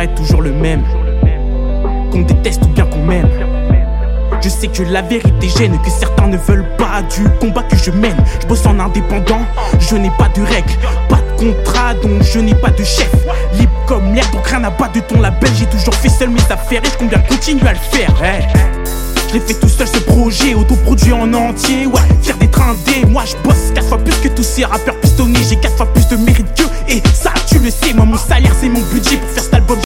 est toujours le même. Qu'on déteste ou bien qu'on m'aime. Je sais que la vérité gêne, que certains ne veulent pas du combat que je mène. Je bosse en indépendant, je n'ai pas de règles, pas de contrat, donc je n'ai pas de chef. Libre comme l'air, donc rien à battre de ton label. J'ai toujours fait seul mes affaires et je compte bien continuer à le faire. Je l'ai fait tout seul ce projet, autoproduit en entier. Ouais, faire des trindés, moi je bosse 4 fois plus que tous ces rappeurs pistonnés. J'ai 4 fois plus de mérite qu'eux et ça tu le sais. Moi mon salaire c'est mon budget pour faire